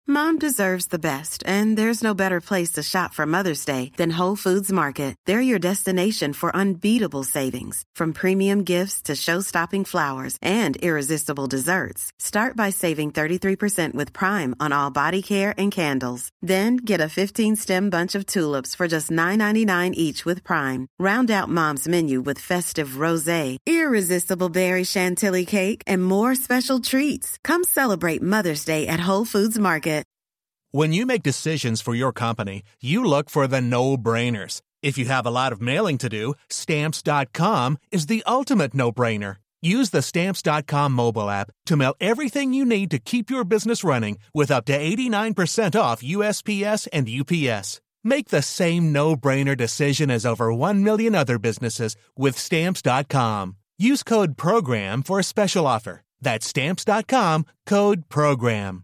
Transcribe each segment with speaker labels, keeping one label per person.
Speaker 1: Mom deserves the best, and there's no better place to shop for Mother's Day than Whole Foods Market. They're your destination for unbeatable savings, from premium gifts to show-stopping flowers and irresistible desserts. Start by saving 33% with Prime on all body care and candles. Then get a 15-stem bunch of tulips for just $9.99 each with Prime. Round out Mom's menu with festive rosé, irresistible berry chantilly cake, and more special treats. Come celebrate Mother's Day at Whole Foods Market.
Speaker 2: When you make decisions for your company, you look for the no-brainers. If you have a lot of mailing to do, Stamps.com is the ultimate no-brainer. Use the Stamps.com mobile app to mail everything you need to keep your business running with up to 89% off USPS and UPS. Make the same no-brainer decision as over 1 million other businesses with Stamps.com. Use code PROGRAM for a special offer. That's Stamps.com, code PROGRAM.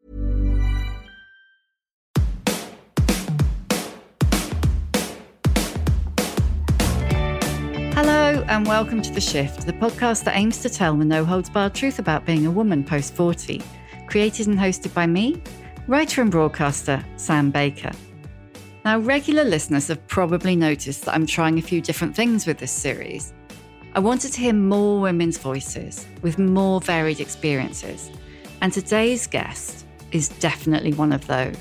Speaker 3: Hello and welcome to The Shift, the podcast that aims to tell the no-holds-barred truth about being a woman post-40. Created and hosted by me, writer and broadcaster Sam Baker. Now, regular listeners have probably noticed that I'm trying a few different things with this series. I wanted to hear more women's voices with more varied experiences, and today's guest is definitely one of those.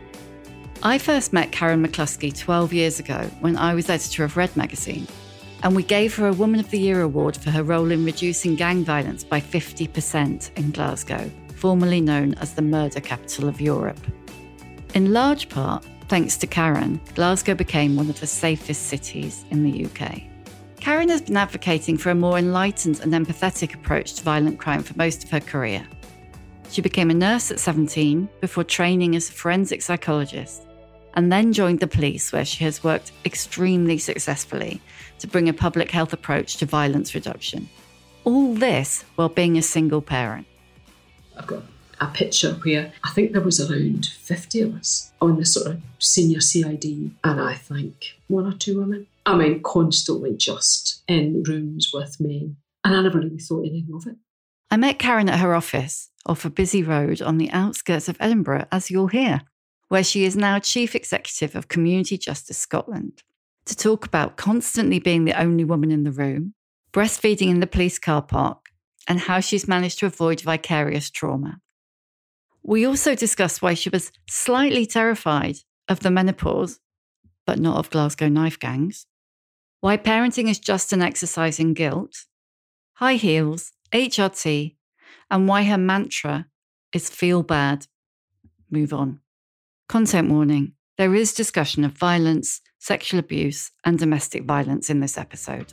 Speaker 3: I first met Karen McCluskey 12 years ago when I was editor of Red magazine, and we gave her a Woman of the Year award for her role in reducing gang violence by 50% in Glasgow, formerly known as the murder capital of Europe. In large part, thanks to Karen, Glasgow became one of the safest cities in the UK. Karen has been advocating for a more enlightened and empathetic approach to violent crime for most of her career. She became a nurse at 17 before training as a forensic psychologist, and then joined the police, where she has worked extremely successfully to bring a public health approach to violence reduction. All this while being a single parent.
Speaker 4: I've got a picture where I think there was around 50 of us on the sort of senior CID, and I think one or two women. I mean, constantly just in rooms with men, and I never really thought anything of it.
Speaker 3: I met Karen at her office off a busy road on the outskirts of Edinburgh, as you'll hear, where she is now Chief Executive of Community Justice Scotland, to talk about constantly being the only woman in the room, breastfeeding in the police car park, and how she's managed to avoid vicarious trauma. We also discussed why she was slightly terrified of the menopause, but not of Glasgow knife gangs, why parenting is just an exercise in guilt, high heels, HRT, and why her mantra is feel bad, move on. Content warning, there is discussion of violence, sexual abuse, and domestic violence in this episode.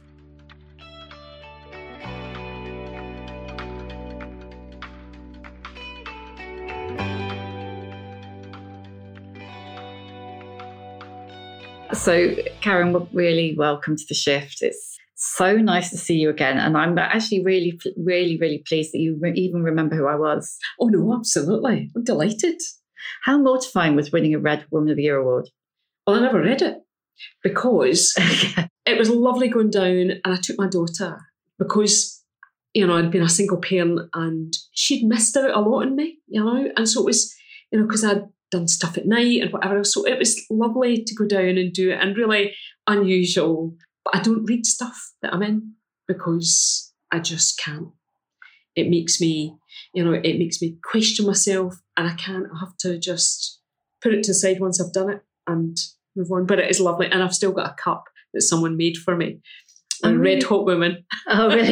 Speaker 3: So, Karen, really welcome to The Shift. It's so nice to see you again. And I'm actually really, really, really pleased that you even remember who I was.
Speaker 4: Oh, no, absolutely. I'm delighted.
Speaker 3: How mortifying was winning a Red Woman of the Year award?
Speaker 4: Well, I never read it because it was lovely going down, and I took my daughter because, you know, I'd been a single parent and she'd missed out a lot on me, you know, and so it was, you know, because I'd done stuff at night and whatever else. So it was lovely to go down and do it, and really unusual. But I don't read stuff that I'm in because I just can't. It makes me, you know, it makes me question myself, and I can't. I have to just put it to the side once I've done it and move on. But it is lovely, and I've still got a cup that someone made for me. A Red Hot Woman.
Speaker 3: Oh, really?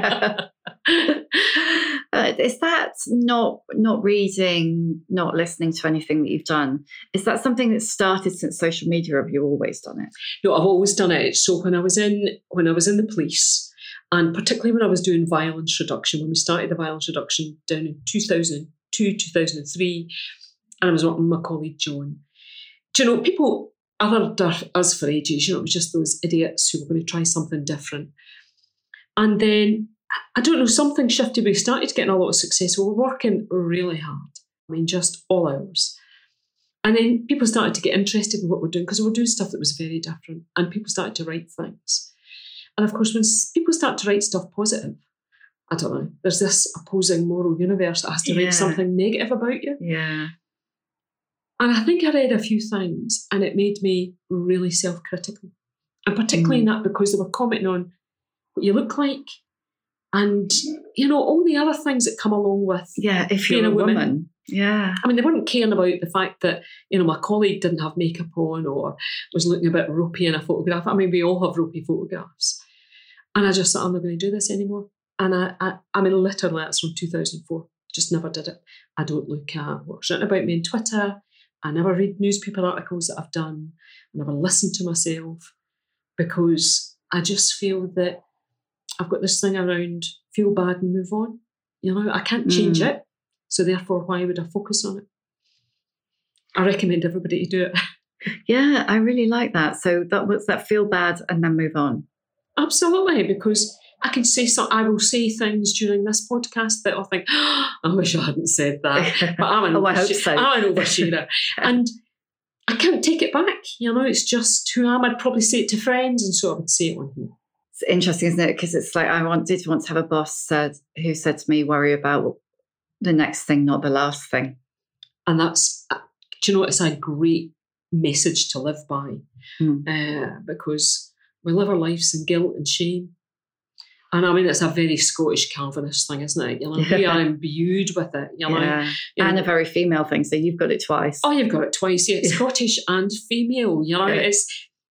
Speaker 3: Is that not reading, not listening to anything that you've done? Is that something that started since social media, or have you always done it?
Speaker 4: No, I've always done it. So when I was in the police, and particularly when I was doing violence reduction, when we started the violence reduction down in 2002, 2003, and I was working with my colleague John. Do you know, people othered us for ages, you know, it was just those idiots who were going to try something different. And then, I don't know, something shifted. We started getting a lot of success. We were working really hard. I mean, just all hours. And then people started to get interested in what we're doing, because we were doing stuff that was very different, and people started to write things. And of course, when people start to write stuff positive, I don't know, there's this opposing moral universe that has to write something negative about you.
Speaker 3: Yeah.
Speaker 4: And I think I read a few things and it made me really self-critical. And particularly in that because they were commenting on what you look like and, all the other things that come along with
Speaker 3: if you're a woman. Yeah.
Speaker 4: I mean, they weren't caring about the fact that, my colleague didn't have makeup on or was looking a bit ropey in a photograph. I mean, we all have ropey photographs. And I just thought, I'm not going to do this anymore. And I mean, literally, that's from 2004. Just never did it. I don't look at what's written about me on Twitter. I never read newspaper articles that I've done. I never listen to myself because I just feel that I've got this thing around feel bad and move on. I can't change it. So therefore, why would I focus on it? I recommend everybody to do it.
Speaker 3: Yeah, I really like that. So what's that feel bad and then move on?
Speaker 4: Absolutely, because I can say I will say things during this podcast that I'll think, I wish I hadn't said that. But I'm an
Speaker 3: I hope so.
Speaker 4: I'm an oversharer. And I can't take it back. It's just who I am. I'd probably say it to friends, and so I would say it on here.
Speaker 3: It's interesting, isn't it? Because it's like I did once have a boss who said to me, worry about the next thing, not the last thing.
Speaker 4: And that's, it's a great message to live by because we live our lives in guilt and shame. And I mean, it's a very Scottish Calvinist thing, isn't it? We are imbued with it.
Speaker 3: And a very female thing. So you've got it twice.
Speaker 4: Oh, you've got it twice. Yeah, Scottish and female. It's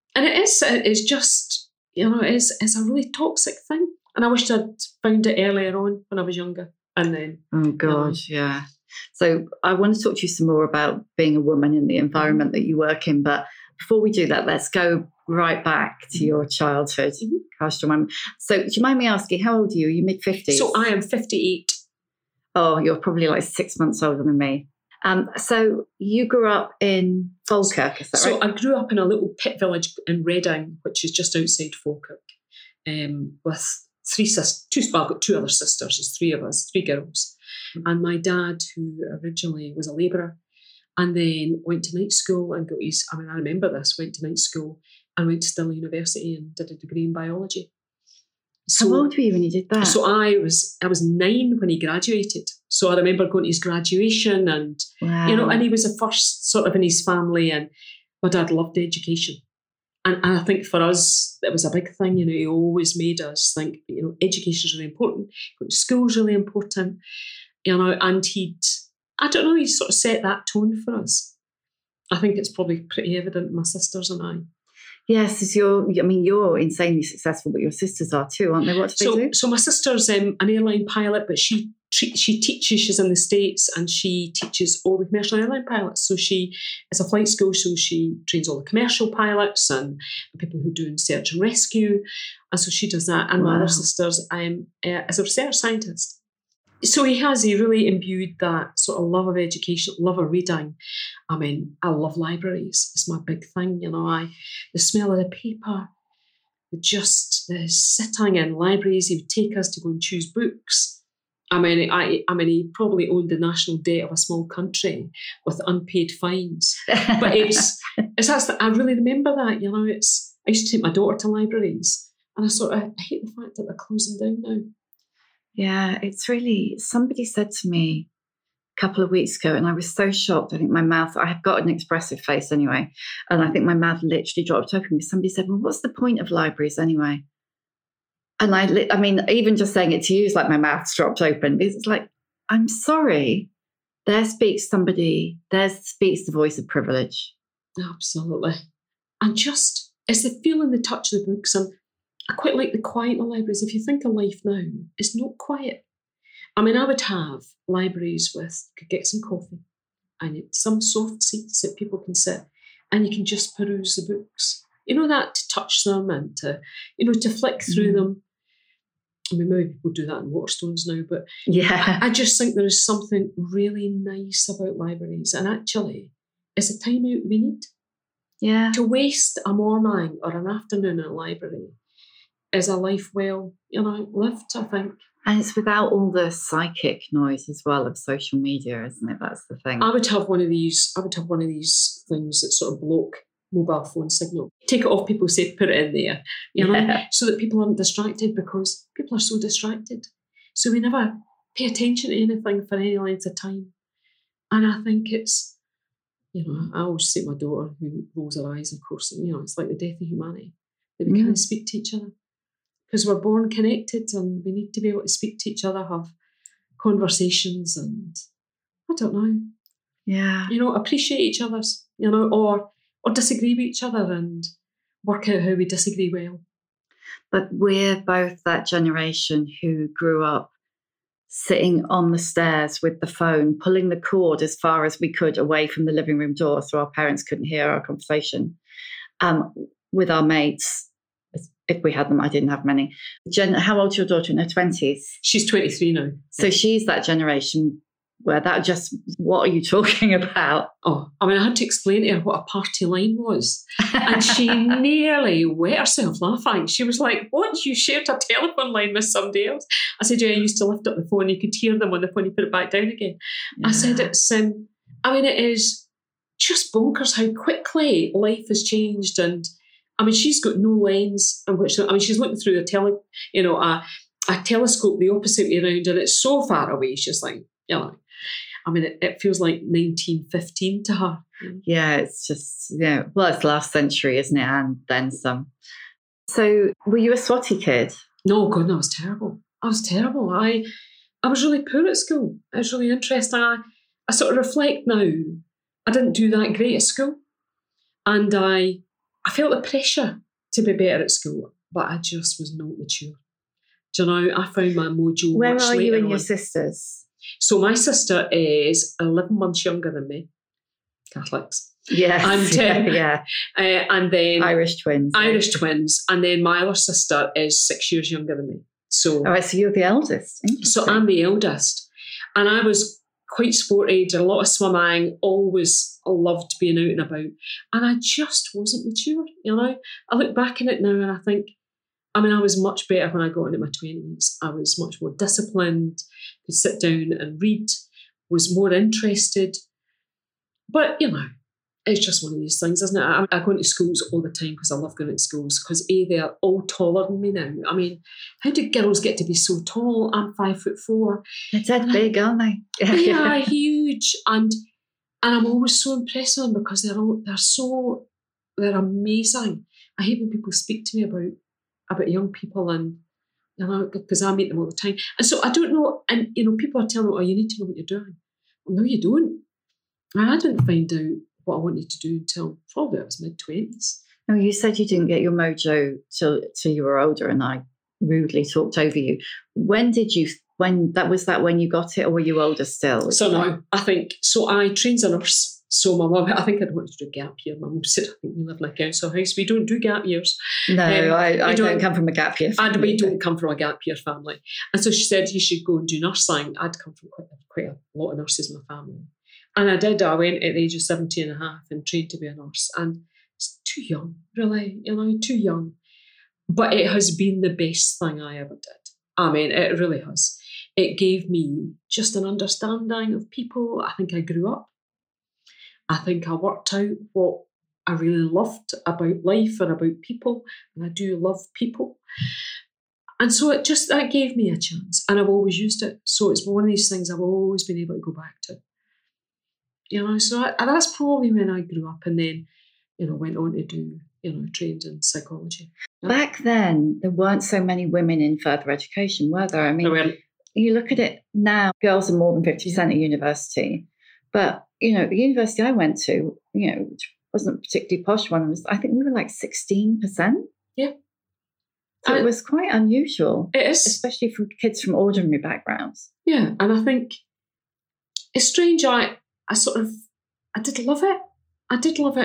Speaker 4: just, it's a really toxic thing. And I wish I'd found it earlier on when I was younger. And then,
Speaker 3: oh God, yeah. So I want to talk to you some more about being a woman in the environment that you work in. But before we do that, let's go right back to your childhood. Gosh, so do you mind me asking, how old are you? Are you mid-50s?
Speaker 4: So I am 58.
Speaker 3: Oh, you're probably like 6 months older than me. So you grew up in Falkirk, is that right?
Speaker 4: So I grew up in a little pit village in Reading, which is just outside Falkirk, with three sisters. I've got two other sisters. There's three of us, three girls. And my dad, who originally was a labourer, and then went to night school and got his, I remember this, went to night school and went to Stirling University and did a degree in biology.
Speaker 3: So, how old were you when you did that?
Speaker 4: So I was 9 when he graduated. So I remember going to his graduation and, and he was the first sort of in his family, and my dad loved education. And I think for us, it was a big thing. He always made us think, education is really important. Going to school is really important. And he sort of set that tone for us. I think it's probably pretty evident in my sisters and I.
Speaker 3: Yes, you're insanely successful, but your sisters are too, aren't they? What do they do? So
Speaker 4: my sister's an airline pilot, but she teaches, she's in the States, and she teaches all the commercial airline pilots. So she is a flight school, so she trains all the commercial pilots and people who do search and rescue. And so she does that. And my other sister's is a research scientist. So he really imbued that sort of love of education, love of reading. I mean, I love libraries. It's my big thing, the smell of the paper, the sitting in libraries. He would take us to go and choose books. I mean, he probably owned the national debt of a small country with unpaid fines. But I really remember that, I used to take my daughter to libraries, and I hate the fact that they're closing down now.
Speaker 3: Yeah, it's really, somebody said to me a couple of weeks ago, and I was so shocked. I think I have got an expressive face anyway, and I think my mouth literally dropped open because somebody said, well, what's the point of libraries anyway? And I mean, even just saying it to you is like my mouth's dropped open. It's like, I'm sorry, there speaks the voice of privilege.
Speaker 4: Absolutely. And just, it's the feel and the touch of the books, and I quite like the quiet in the libraries. If you think of life now, it's not quiet. I mean, I would have libraries could get some coffee and some soft seats that people can sit, and you can just peruse the books. That to touch them and to flick through them. I mean, maybe people do that in Waterstones now, but yeah, I just think there is something really nice about libraries, and actually, it's a time out we need.
Speaker 3: Yeah.
Speaker 4: To waste a morning or an afternoon in a library is a life well, lived, I think.
Speaker 3: And it's without all the psychic noise as well of social media, isn't it? That's the thing.
Speaker 4: I would have one of these things that sort of block mobile phone signal. Take it off, people say put it in there, so that people aren't distracted, because people are so distracted. So we never pay attention to anything for any length of time. And I think it's I always say to my daughter, who rolls her eyes, of course, it's like the death of humanity, that we can't speak to each other. Because we're born connected and we need to be able to speak to each other, have conversations, and I don't know.
Speaker 3: Yeah.
Speaker 4: Appreciate each other's, or disagree with each other and work out how we disagree well.
Speaker 3: But we're both that generation who grew up sitting on the stairs with the phone, pulling the cord as far as we could away from the living room door so our parents couldn't hear our conversation, with our mates, if we had them. I didn't have many. How old's your daughter? In her 20s?
Speaker 4: She's 23 now.
Speaker 3: So she's that generation where what are you talking about?
Speaker 4: Oh, I had to explain to her what a party line was. And she nearly wet herself laughing. She was like, what? You shared a telephone line with somebody else? I said, yeah, I used to lift up the phone. You could hear them on the phone. You put it back down again. Yeah. I said, it is just bonkers how quickly life has changed. And she's got no lens in which, she's looking through a telescope the opposite way around, and it's so far away. She's like, it feels like 1915 to her.
Speaker 3: Yeah, it's just, it's last century, isn't it? And then some. So were you a swotty kid?
Speaker 4: No, God, no, I was terrible. I was really poor at school. I was really interested. I sort of reflect now. I didn't do that great at school. And I felt the pressure to be better at school, but I just was not mature. Do you know, I found my mojo.
Speaker 3: Where
Speaker 4: much
Speaker 3: are you
Speaker 4: later
Speaker 3: and
Speaker 4: on.
Speaker 3: your sisters?
Speaker 4: So my sister is 11 months younger than me. Catholics.
Speaker 3: Yes.
Speaker 4: And then
Speaker 3: Irish twins.
Speaker 4: And then my other sister is 6 years younger than me. So,
Speaker 3: all right, so you're the eldest.
Speaker 4: So I'm the eldest. And I was quite sporty, did a lot of swimming, always loved being out and about. And I just wasn't mature, I look back at it now and I think, I was much better when I got into my 20s. I was much more disciplined, could sit down and read, was more interested. But, it's just one of these things, isn't it? I go into schools all the time because I love going into schools because, they're all taller than me now. How do girls get to be so tall? I'm 5'4".
Speaker 3: They're dead big, aren't they?
Speaker 4: They are huge. And I'm always so impressed with them because they're amazing. I hate when people speak to me about young people and, because I meet them all the time. And so I don't know, and, people are telling me, you need to know what you're doing. Well, no, you don't. And I didn't find out what I wanted to do until probably I was mid-20s.
Speaker 3: No, you said you didn't get your mojo till you were older and I rudely talked over you. When when you got it, or were you older still?
Speaker 4: So no, I trained as a nurse. So my mum, I think I'd wanted to do a gap year. My mum said, I think we live in a council house. We don't do gap years.
Speaker 3: No, I don't come from a gap year family.
Speaker 4: And we don't come from a gap year family. And so she said, you should go and do nursing. I'd come from quite a lot of nurses in my family. And I did. I went at the age of 17 and a half and trained to be a nurse. And it's too young, really, too young. But it has been the best thing I ever did. It really has. It gave me just an understanding of people. I think I grew up. I think I worked out what I really loved about life and about people. And I do love people. And so that gave me a chance. And I've always used it. So it's one of these things I've always been able to go back to. So that's probably when I grew up and then, went on to do, trained in psychology.
Speaker 3: Back then, there weren't so many women in further education, were there? You look at it now, girls are more than 50% at university. But, the university I went to, which wasn't a particularly posh one, I think we were like 16%.
Speaker 4: Yeah.
Speaker 3: So it was quite unusual.
Speaker 4: It is.
Speaker 3: Especially for kids from ordinary backgrounds.
Speaker 4: Yeah, and I think it's strange. I did love it. And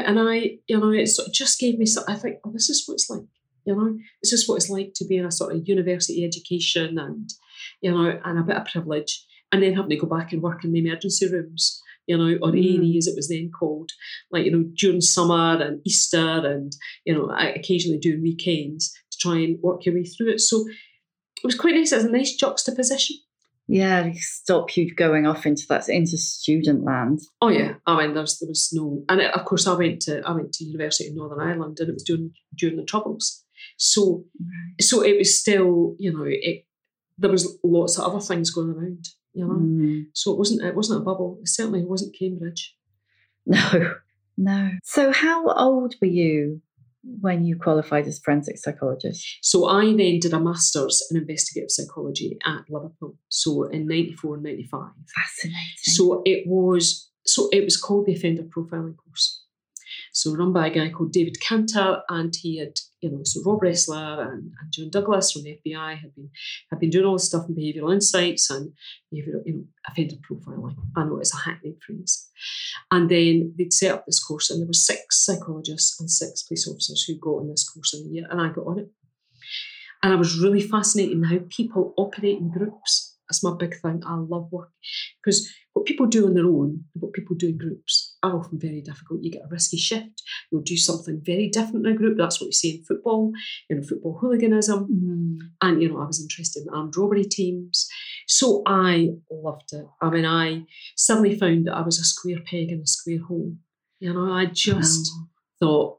Speaker 4: it sort of just gave me I think, this is what it's like, this is what it's like to be in a sort of university education and, and a bit of privilege, and then having to go back and work in the emergency rooms, or A&E as it was then called, like, during summer and Easter and, occasionally doing weekends to try and work your way through it. So it was quite nice. It was a nice juxtaposition.
Speaker 3: Yeah, stop you going off into student land.
Speaker 4: Oh yeah, there was no, and of course I went to University of Northern Ireland, and it was during the Troubles. So it was still, there was lots of other things going around, So it wasn't a bubble. It certainly wasn't Cambridge.
Speaker 3: No, No. So how old were you when you qualified as forensic psychologist?
Speaker 4: So I then did a master's in investigative psychology at Liverpool. So in 94 and 95.
Speaker 3: Fascinating.
Speaker 4: So it was called the Offender Profiling course. So run by a guy called David Cantor, and he had, so Rob Ressler and John Douglas from the FBI had been doing all this stuff in behavioural insights and offender profiling. I know it's a hackneyed phrase. And then they'd set up this course, and there were 6 psychologists and 6 police officers who got on this course in a year, and I got on it. And I was really fascinated in how people operate in groups. That's my big thing. I love work, because what people do on their own and what people do in groups are often very difficult. You get a risky shift. You'll do something very different in a group. That's what we see in football, football hooliganism. Mm. And, I was interested in armed robbery teams. So I loved it. I mean, I suddenly found that I was a square peg in a square hole. I just thought,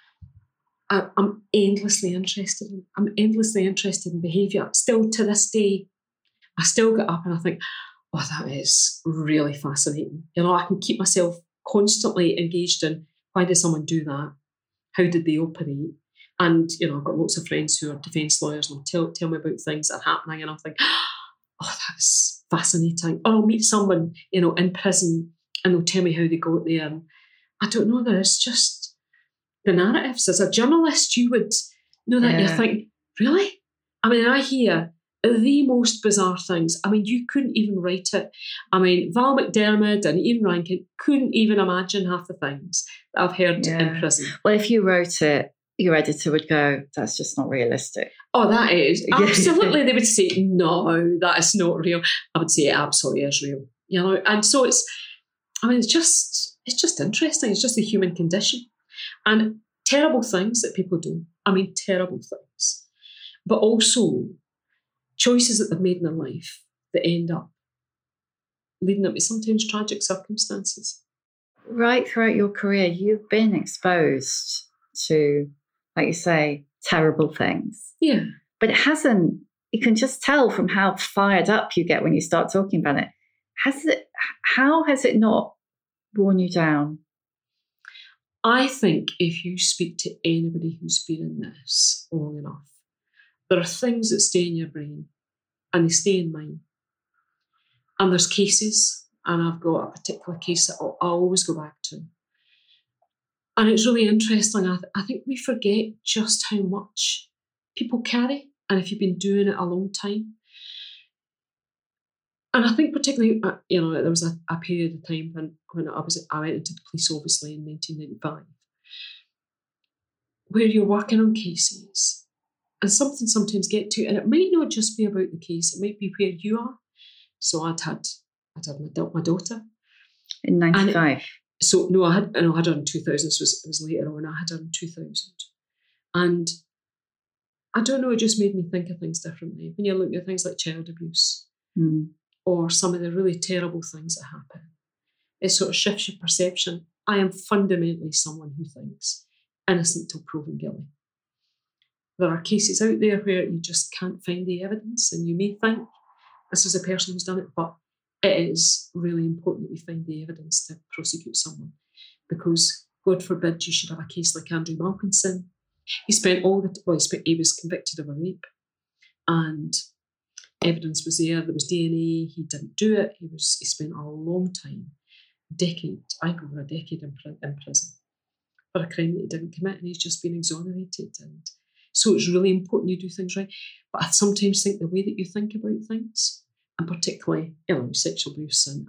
Speaker 4: I'm endlessly interested in behaviour. Still to this day, I still get up and I think, that is really fascinating. I can keep myself constantly engaged in, why did someone do that? How did they operate? And, I've got lots of friends who are defence lawyers and they'll tell me about things that are happening, and I think, that is fascinating. Or I'll meet someone, in prison, and they'll tell me how they got there. And I don't know, there's just the narratives. As a journalist, you would know that. You think, really? I mean, I hear the most bizarre things. I mean, you couldn't even write it. I mean, Val McDermid and Ian Rankin couldn't even imagine half the things that I've heard in prison.
Speaker 3: Well, if you wrote it, your editor would go, that's just not realistic.
Speaker 4: Oh, that is. Absolutely. They would say, no, that is not real. I would say it absolutely is real. And so it's just interesting. It's just the human condition. And terrible things that people do. I mean, terrible things. But also choices that they've made in their life that end up leading them to sometimes tragic circumstances.
Speaker 3: Right throughout your career, you've been exposed to, like you say, terrible things.
Speaker 4: Yeah.
Speaker 3: But you can just tell from how fired up you get when you start talking about it. How has it not worn you down?
Speaker 4: I think if you speak to anybody who's been in this long enough, there are things that stay in your brain and they stay in mine. And there's cases, and I've got a particular case that I'll always go back to. And it's really interesting. I think we forget just how much people carry, and if you've been doing it a long time. And I think particularly, there was a period of time when I went into the police, obviously, in 1995, where you're working on cases. And something sometimes get to, and it might not just be about the case, it might be where you are. So I'd had my daughter.
Speaker 3: In 95?
Speaker 4: So no, I had her in 2000, so it was later on, I had her in 2000. And I don't know, it just made me think of things differently. When you look at things like child abuse, or some of the really terrible things that happen, it sort of shifts your perception. I am fundamentally someone who thinks innocent till proven guilty. There are cases out there where you just can't find the evidence, and you may think this is a person who's done it, but it is really important that we find the evidence to prosecute someone, because God forbid you should have a case like Andrew Malkinson. He was convicted of a rape, and evidence was there. There was DNA. He didn't do it. He spent a long time, over a decade in prison for a crime that he didn't commit, and he's just been exonerated. And so it's really important you do things right. But I sometimes think the way that you think about things, and particularly sexual abuse and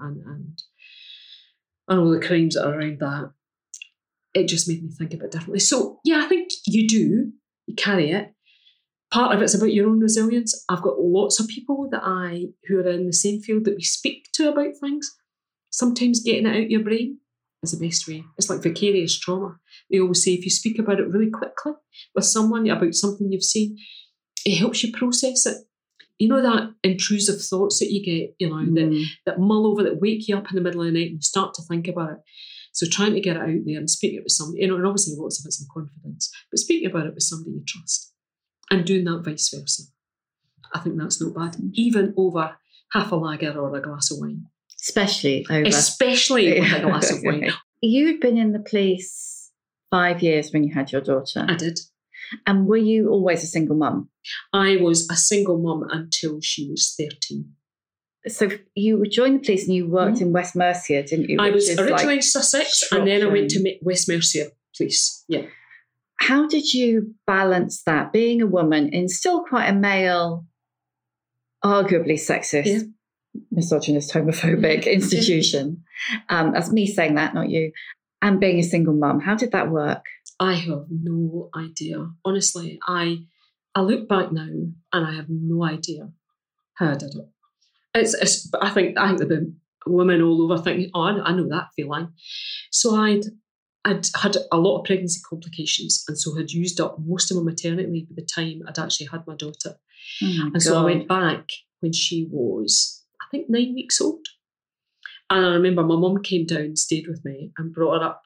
Speaker 4: all the crimes that are around that, it just made me think a bit differently. So yeah, I think you carry it. Part of it's about your own resilience. I've got lots of people who are in the same field that we speak to about things. Sometimes getting it out your brain is the best way. It's like vicarious trauma. They always say if you speak about it really quickly with someone about something you've seen, it helps you process it. That intrusive thoughts that you get, that mull over, that wake you up in the middle of the night and you start to think about it. So trying to get it out there and speaking it with somebody, and obviously lots of it's in confidence, but speaking about it with somebody you trust and doing that vice versa. I think that's not bad, even over half a lager or a glass of wine.
Speaker 3: Especially with
Speaker 4: a glass of wine.
Speaker 3: you'd been in the police 5 years when you had your daughter.
Speaker 4: I did.
Speaker 3: And were you always a single mum?
Speaker 4: I was a single mum until she was 13.
Speaker 3: So you joined the police and you worked in West Mercia, didn't you?
Speaker 4: I was originally in Sussex and then I went to West Mercia Police. Yeah.
Speaker 3: How did you balance that, being a woman in still quite a male, arguably sexist, misogynist, homophobic institution? That's me saying that, not you. And being a single mum. How did that work? I
Speaker 4: have no idea. Honestly, I look back now and I have no idea how I did it. I think the women all over thinking, oh, I know that feeling. So I'd had a lot of pregnancy complications and so had used up most of my maternity leave by the time I'd actually had my daughter. So I went back when she was, I think, 9 weeks old. And I remember my mum came down, stayed with me and brought her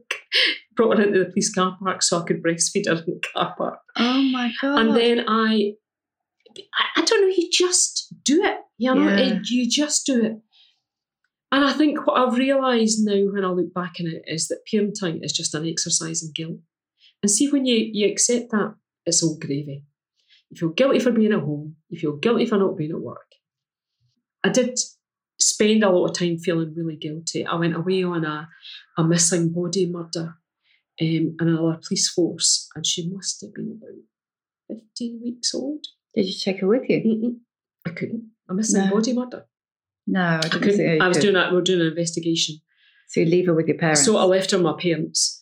Speaker 4: into the police car park so I could breastfeed her in the car park.
Speaker 3: Oh my God.
Speaker 4: And then I don't know, you just do it. You know, you just do it. And I think what I've realised now when I look back on it is that parenting is just an exercise in guilt. And see, when you accept that, it's all gravy. You feel guilty for being at home. You feel guilty for not being at work. I did spend a lot of time feeling really guilty. I went away on a missing body murder in another police force, and she must have been about 15 weeks old.
Speaker 3: Did you take her with you?
Speaker 4: Mm-mm. I couldn't. A missing body murder.
Speaker 3: No, I couldn't.
Speaker 4: We were doing an investigation.
Speaker 3: So you leave her with your parents?
Speaker 4: So I left her with my parents.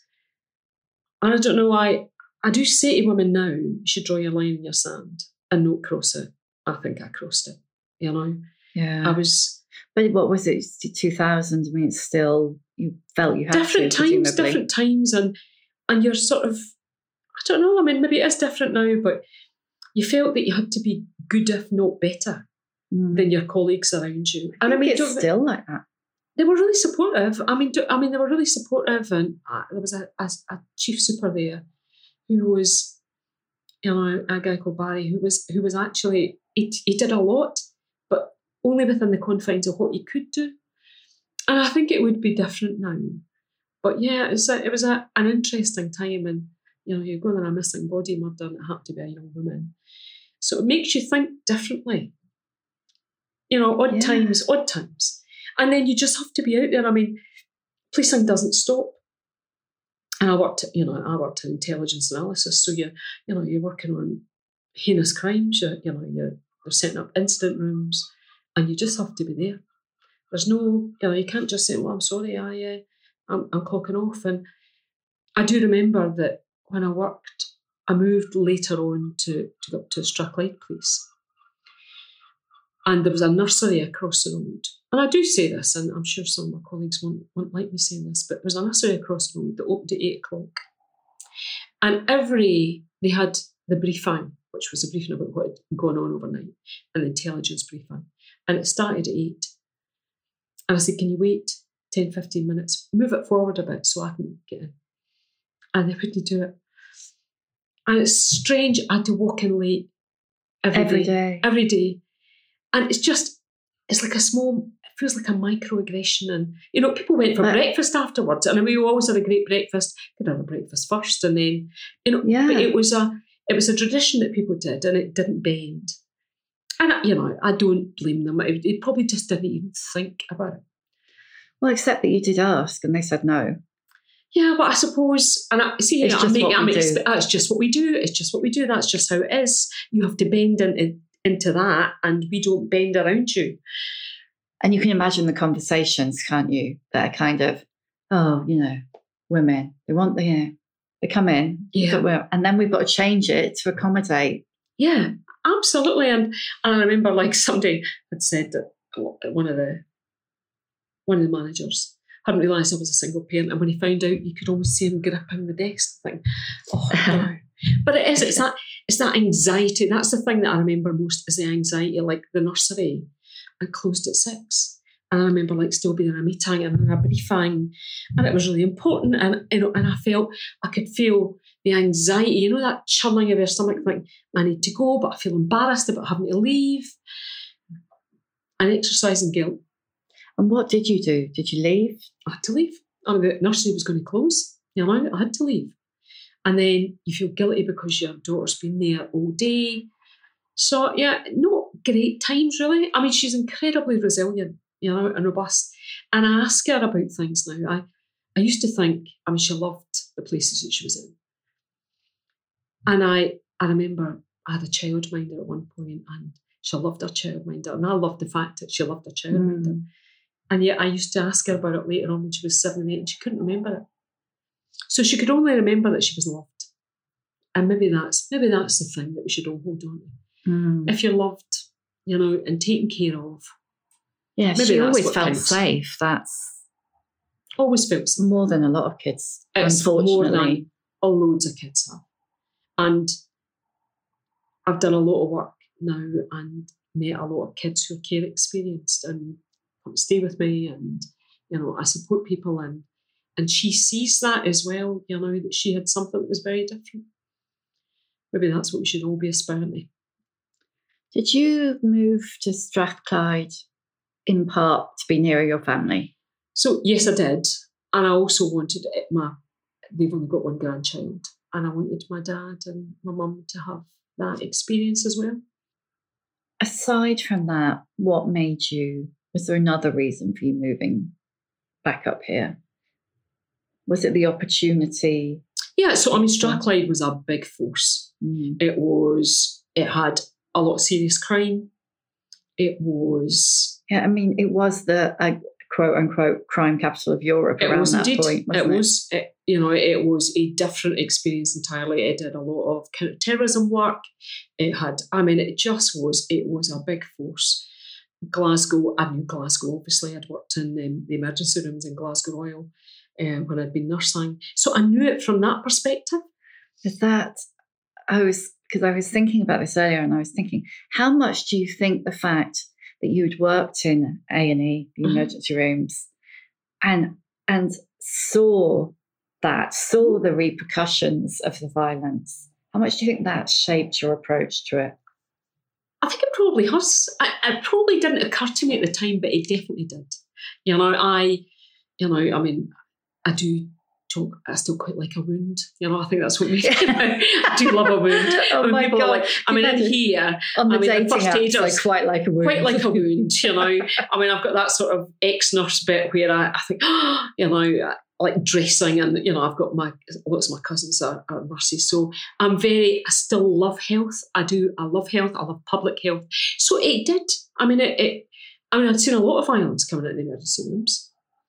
Speaker 4: And I don't know why. I do say to women now, you should draw your line in your sand and not cross it. I think I crossed it, you know?
Speaker 3: Yeah. But what was it, 2000? I mean, it's still, you felt you had
Speaker 4: different times. And you're sort of, I don't know, I mean, maybe it is different now, but you felt that you had to be good, if not better, than your colleagues around you.
Speaker 3: And I mean, it's still like that.
Speaker 4: They were really supportive. I mean, they were really supportive, and there was a chief super there who was, you know, a guy called Barry, who was actually he did a lot, but only within the confines of what he could do. And I think it would be different now. But yeah, it was an interesting time, and you know, you're going on a missing body murder, and it happened to be a young woman. So it makes you think differently. You know, odd times. And then you just have to be out there. I mean, policing doesn't stop. And I worked in intelligence analysis. So you're working on heinous crimes. You're setting up incident rooms, and you just have to be there. There's no, you can't just say, "Well, I'm sorry, I'm clocking off." And I do remember that when I worked, I moved later on to go up to Strathclyde Police. And there was a nursery across the road. And I do say this, and I'm sure some of my colleagues won't like me saying this, but there was a nursery across the road that opened at 8 o'clock. And they had the briefing, which was a briefing about what had gone on overnight, and the intelligence briefing. And it started at 8. And I said, can you wait 10, 15 minutes? Move it forward a bit so I can get in. And they wouldn't do it. And it's strange, I had to walk in late every day. And it's like it feels like a microaggression. And, you know, people went for breakfast afterwards. And we always had a great breakfast. Could have a breakfast first. And then, you know, but it was a tradition that people did, and it didn't bend. And, you know, I don't blame them. It probably just didn't even think about it.
Speaker 3: Well, except that you did ask and they said no.
Speaker 4: Yeah, but I suppose, and it's just what we do. It's just what we do. That's just how it is. You have to bend into that, and we don't bend around you.
Speaker 3: And you can imagine the conversations, can't you? That are kind of, oh, you know, women, they want they come in, and then we've got to change it to accommodate.
Speaker 4: Yeah, absolutely. And I remember, like, somebody had said that one of the managers hadn't realised I was a single parent, and when he found out, you could almost see him gripping the desk, think, oh no. But it's that anxiety. That's the thing that I remember most, is the anxiety. Like the nursery, I closed at 6, and I remember like still being in a meeting and a briefing, and it was really important. And you know, and I could feel the anxiety. You know, that churning of your stomach, think, I need to go, but I feel embarrassed about having to leave. And exercising guilt.
Speaker 3: And what did you do? Did you leave?
Speaker 4: I had to leave. And the nursery was going to close. You know, I had to leave. And then you feel guilty because your daughter's been there all day. So, yeah, not great times, really. I mean, she's incredibly resilient, you know, and robust. And I ask her about things now. I used to think, I mean, she loved the places that she was in. And I remember I had a childminder at one point, and she loved her childminder. And I loved the fact that she loved her childminder. And yet I used to ask her about it later on when she was 7 and 8, and she couldn't remember it. So she could only remember that she was loved. And maybe that's the thing that we should all hold on to. If you're loved, you know, and taken care of.
Speaker 3: Yeah,
Speaker 4: maybe
Speaker 3: she always
Speaker 4: felt
Speaker 3: counts. Safe. That's
Speaker 4: always felt safe.
Speaker 3: More than a lot of kids,
Speaker 4: it's
Speaker 3: unfortunately.
Speaker 4: More than loads of kids have. And I've done a lot of work now and met a lot of kids who are care experienced and come stay with me, and, you know, I support people, and she sees that as well, you know, that she had something that was very different. Maybe that's what we should all be aspiring to.
Speaker 3: Did you move to Strathclyde in part to be nearer your family?
Speaker 4: So, yes, I did. And I also wanted they've only got one grandchild, and I wanted my dad and my mum to have that experience as well.
Speaker 3: Aside from that, what made you, was there another reason for you moving back up here? Was it the opportunity?
Speaker 4: Yeah, so I mean, Strathclyde was a big force. It had a lot of serious crime. It was...
Speaker 3: Yeah, I mean, it was the quote-unquote crime capital of Europe around that point, wasn't it?
Speaker 4: It was a different experience entirely. It did a lot of counter-terrorism work. It was a big force. Glasgow, I knew Glasgow, obviously. I'd worked in the emergency rooms in Glasgow Royal when I'd been nursing. So I knew it from that perspective.
Speaker 3: Because I was thinking about this earlier, and I was thinking, how much do you think the fact that you'd worked in A&E, the emergency rooms, and saw the repercussions of the violence, how much do you think that shaped your approach to it?
Speaker 4: I think it probably has. It probably didn't occur to me at the time, but it definitely did. I do talk, I still quite like a wound. I think that's what we I do love a wound.
Speaker 3: Oh my God.
Speaker 4: In here,
Speaker 3: on the dating
Speaker 4: first
Speaker 3: apps,
Speaker 4: aiders,
Speaker 3: quite like a wound.
Speaker 4: Quite like a wound, I've got that sort of ex-nurse bit where I think, like dressing, and, I've got lots of my cousins are nurses. So I still love health. I love health. I love public health. So it did. I'd seen a lot of violence coming out of the emergency rooms.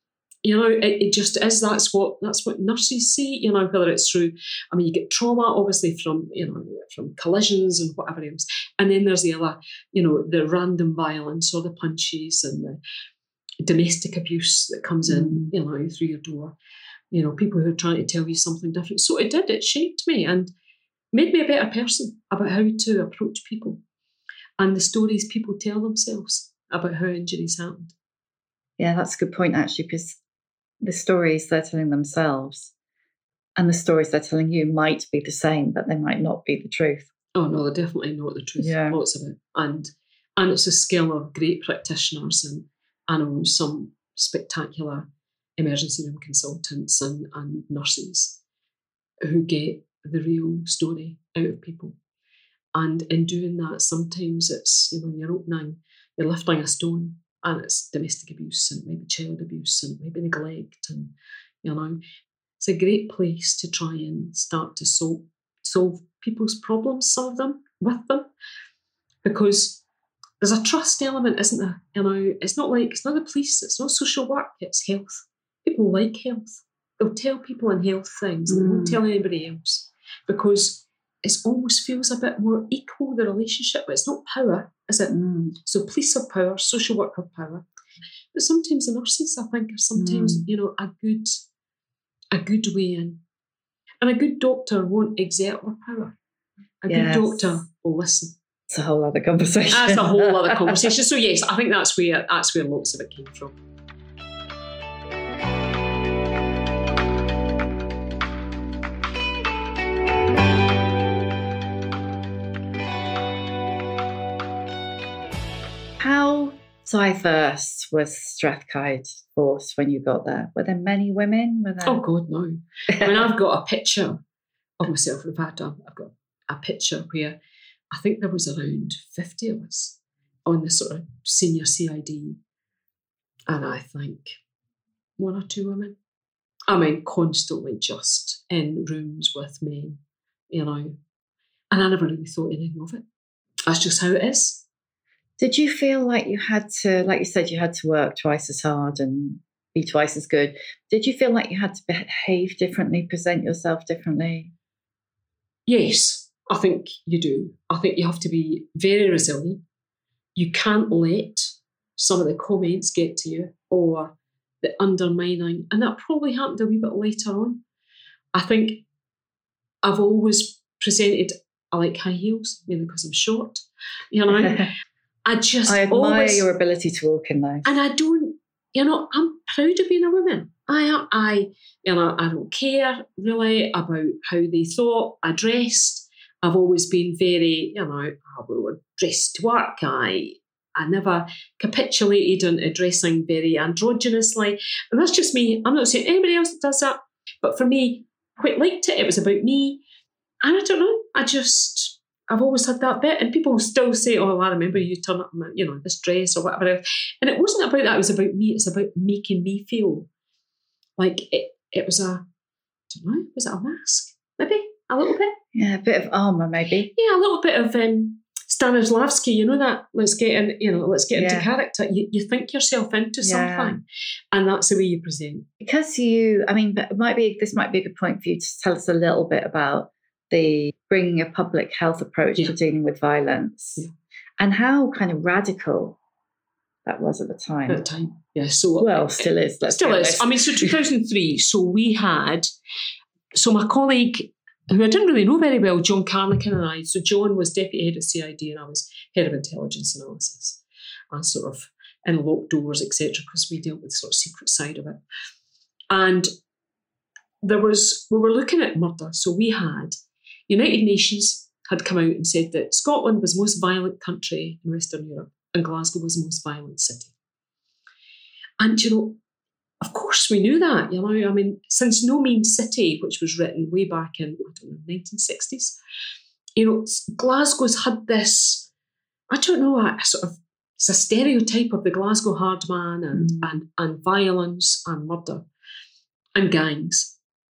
Speaker 4: It just is. That's what nurses see. Whether it's through, you get trauma obviously from collisions and whatever else, and then there's the other, the random violence or the punches and the domestic abuse that comes in, through your door. People who are trying to tell you something different. So it did. It shaped me and made me a better person about how to approach people and the stories people tell themselves about how injuries happened.
Speaker 3: Yeah, that's a good point, actually, because the stories they're telling themselves and the stories they're telling you might be the same, but they might not be the truth.
Speaker 4: Oh, no, they're definitely not the truth.
Speaker 3: Yeah.
Speaker 4: Lots of it. And it's a skill of great practitioners, and I know some spectacular emergency room consultants and nurses who get the real story out of people. And in doing that, sometimes it's, you're lifting a stone, and it's domestic abuse, and maybe child abuse, and maybe neglect. And, it's a great place to try and start to solve people's problems, some of them, with them. Because there's a trust element, isn't there? It's not the police, it's not social work, it's health. People like health. They'll tell people in health things, and they won't tell anybody else. Because it almost feels a bit more equal, the relationship, but it's not power, is it? So police have power, social work have power. But sometimes the nurses, I think, are sometimes, a good way in. And a good doctor won't exert their power. A good doctor will listen.
Speaker 3: It's a whole other conversation.
Speaker 4: That's a whole other conversation. So yes, I think that's where lots of it came from.
Speaker 3: How diverse was Strathclyde Force when you got there? Were there many women?
Speaker 4: Oh, God, no. I mean, I've got a picture of myself. In fact, I've got a picture where I think there was around 50 of us on the sort of senior CID. And I think 1 or 2 women. I mean, constantly just in rooms with men, you know. And I never really thought anything of it. That's just how it is.
Speaker 3: Did you feel like you had to, like you said, you had to work twice as hard and be twice as good? Did you feel like you had to behave differently, present yourself differently?
Speaker 4: Yes, I think you do. I think you have to be very resilient. You can't let some of the comments get to you or the undermining. And that probably happened a wee bit later on. I think I've always presented, I like high heels, mainly because I'm short, you know. I
Speaker 3: admire your ability to walk in those.
Speaker 4: And I don't, you know, I'm proud of being a woman. I don't care really about how they thought I dressed. I've always been very, you know, I wore dressed to work. I never capitulated into dressing very androgynously. And that's just me. I'm not saying anybody else does that. But for me, I quite liked it. It was about me. And I don't know, I've always had that bit. And people still say, oh, I remember you turn up in, you know, this dress or whatever else. And it wasn't about that. It was about me. It's about making me feel like it was was it a mask? Maybe a little bit.
Speaker 3: Yeah, a bit of armour maybe.
Speaker 4: Yeah, a little bit of Stanislavski, you know that? Let's get into character. You think yourself into something. And that's the way you present.
Speaker 3: Because this might be a good point for you to tell us a little bit about the bringing a public health approach to dealing with violence and how kind of radical that was at the time.
Speaker 4: At the time, yeah. So
Speaker 3: still is.
Speaker 4: Still is. I mean, so 2003. So my colleague, who I didn't really know very well, John Carnican and I. So John was deputy head of CID and I was head of intelligence analysis, and sort of in locked doors, etc. Because we dealt with the sort of secret side of it. And we were looking at murder. So we had United Nations had come out and said that Scotland was the most violent country in Western Europe and Glasgow was the most violent city. And, you know, of course we knew that, you know. I mean, since No Mean City, which was written way back in, 1960s, you know, Glasgow's had this, it's a stereotype of the Glasgow hard man and violence and murder and gangs.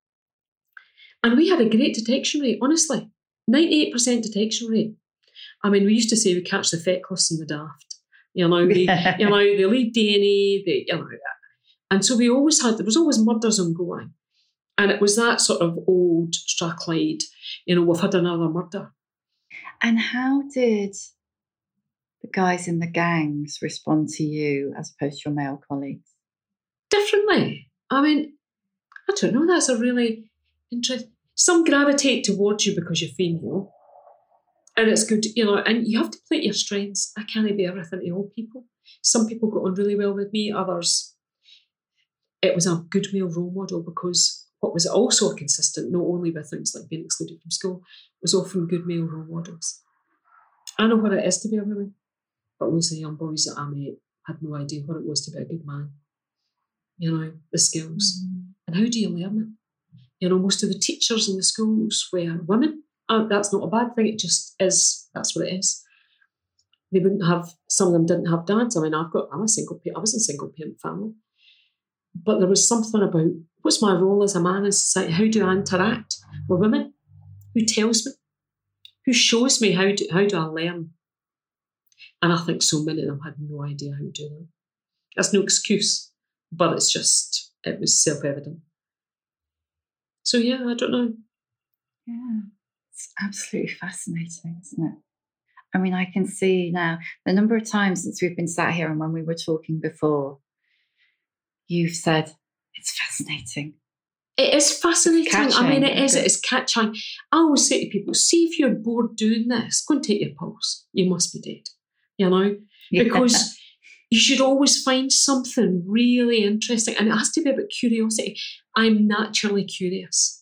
Speaker 4: And we had a great detection rate, honestly. 98% detection rate. I mean, we used to say we catch the feckless and the daft. You know, they leave DNA, and so there was always murders ongoing. And it was that sort of old Strathclyde, you know, we've had another murder.
Speaker 3: And how did the guys in the gangs respond to you as opposed to your male colleagues?
Speaker 4: Differently. I mean, I don't know, that's a really interesting. Some gravitate towards you because you're female. And it's good, you know, and you have to play to your strengths. I can't be everything to all people. Some people got on really well with me, others, it was a good male role model because what was also consistent, not only with things like being excluded from school, was often good male role models. I know what it is to be a woman, but most of the young boys that I met had no idea what it was to be a good man. You know, the skills. And how do you learn it? You know, most of the teachers in the schools were women. That's not a bad thing. It just is. That's what it is. They wouldn't have. Some of them didn't have dads. I mean, I was a single parent family, but there was something about what's my role as a man in society? How do I interact with women? Who tells me? Who shows me? How do I learn? And I think so many of them had no idea how to do that. That's no excuse, but it was self-evident. So, yeah, I don't know.
Speaker 3: Yeah, it's absolutely fascinating, isn't it? I mean, I can see now the number of times since we've been sat here and when we were talking before, you've said, it's fascinating.
Speaker 4: It is fascinating.
Speaker 3: Catching,
Speaker 4: I mean, it is. It's catching. I always say to people, see if you're bored doing this, go and take your pulse. You must be dead, you know, because you should always find something really interesting. And it has to be about curiosity. I'm naturally curious.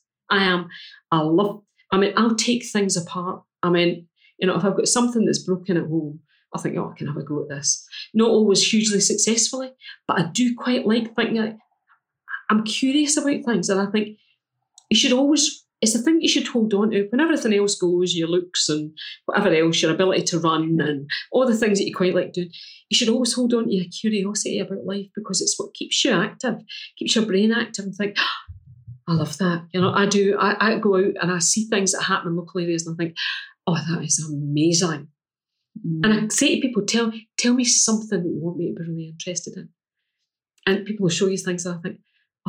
Speaker 4: I'll take things apart. I mean, you know, if I've got something that's broken at home, I think, I can have a go at this. Not always hugely successfully, but I do quite like thinking I'm curious about things, and I think you should always, it's the thing you should hold on to. When everything else goes, your looks and whatever else, your ability to run and all the things that you quite like doing, you should always hold on to your curiosity about life, because it's what keeps you active, keeps your brain active, and think, I love that. I do. I go out and I see things that happen in local areas and I think, that is amazing. And I say to people, tell me something that you want me to be really interested in. And people will show you things that I think,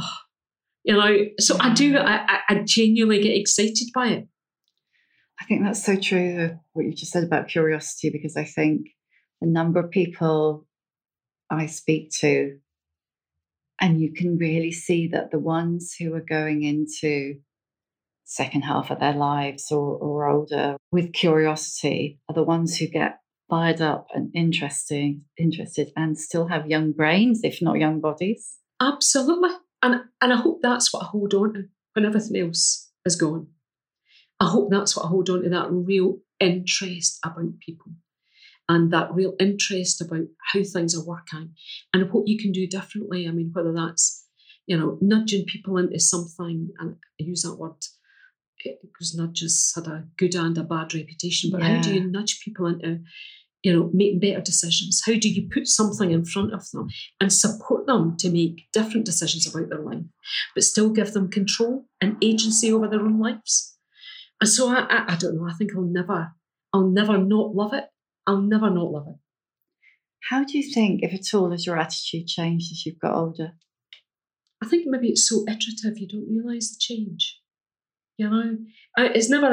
Speaker 4: so I do, I genuinely get excited by it.
Speaker 3: I think that's so true, what you just said about curiosity, because I think a number of people I speak to, and you can really see that the ones who are going into second half of their lives or older with curiosity are the ones who get fired up and interested and still have young brains, if not young bodies.
Speaker 4: Absolutely. And I hope that's what I hold on to when everything else is gone. I hope that's what I hold on to, that real interest about people and that real interest about how things are working and what you can do differently. I mean, whether that's, nudging people into something, and I use that word because nudges had a good and a bad reputation, but how do you nudge people into, making better decisions? How do you put something in front of them and support them to make different decisions about their life, but still give them control and agency over their own lives? And so I don't know, I think I'll never not love it. I'll never not love it.
Speaker 3: How do you think, if at all, has your attitude changed as you've got older?
Speaker 4: I think maybe it's so iterative you don't realise the change. It's never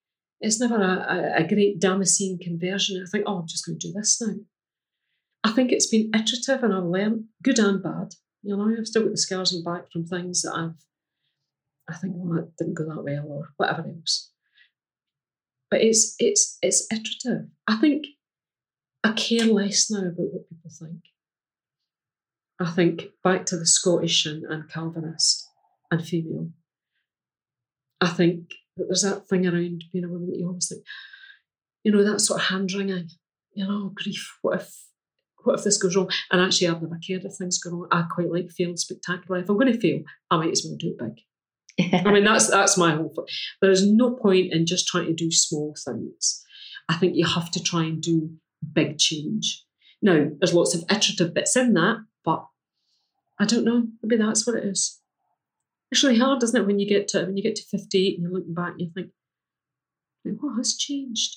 Speaker 4: a great Damascene conversion. I think, I'm just going to do this now. I think it's been iterative, and I've learned, good and bad. I've still got the scars on back from things that I think, that didn't go that well, or whatever else. But it's iterative. I think I care less now about what people think. I think back to the Scottish and Calvinist and female. I think that there's that thing around being a woman that you always think, that sort of hand-wringing, grief, what if this goes wrong? And actually, I've never cared if things go wrong. I quite like feeling spectacular. If I'm going to fail, I might as well do it big. Yeah. I mean, that's my whole thing. There's no point in just trying to do small things. I think you have to try and do big change. Now, there's lots of iterative bits in that, but I don't know. Maybe that's what it is. It's really hard, isn't it, when you get to 58 and you're looking back and you think, what has changed?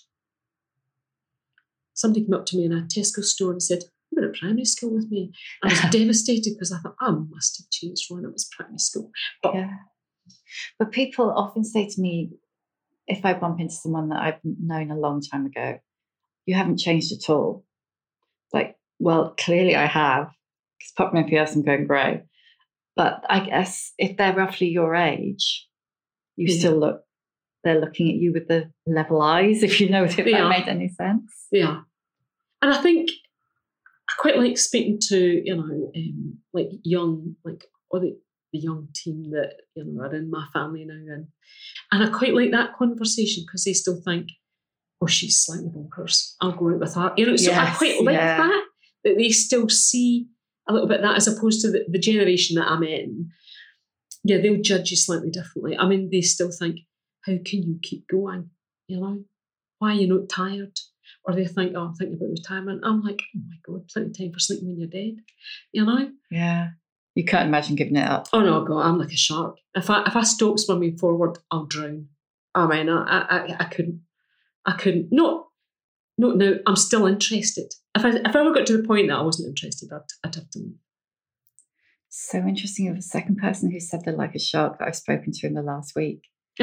Speaker 4: Somebody came up to me in a Tesco store and said, "You were at primary school with me." I was devastated because I thought, I must have changed when it was primary school.
Speaker 3: But people often say to me, if I bump into someone that I've known a long time ago, "You haven't changed at all." Like, well, clearly I have. Because pop me up here, I'm going grey. But I guess if they're roughly your age, you still look, they're looking at you with the level eyes, if you know if that made any sense.
Speaker 4: Yeah. And I think I quite like speaking to, like young, like all the young team that, are in my family now. And I quite like that conversation because they still think, she's slightly bonkers, I'll go out with her. So I quite like that they still see a little bit that, as opposed to the generation that I'm in. Yeah, they'll judge you slightly differently. I mean, they still think, how can you keep going? Why are you not tired? Or they think, I'm thinking about retirement. I'm like, oh my God, plenty of time for sleeping when you're dead.
Speaker 3: Yeah. You can't imagine giving it up.
Speaker 4: Oh no, God, I'm like a shark. If I stop swimming forward, I'll drown. I mean, I couldn't. No, I'm still interested. If I ever got to the point that I wasn't interested, I'd have to leave.
Speaker 3: So interesting. You're the second person who said they're like a shark that I've spoken to in the last week.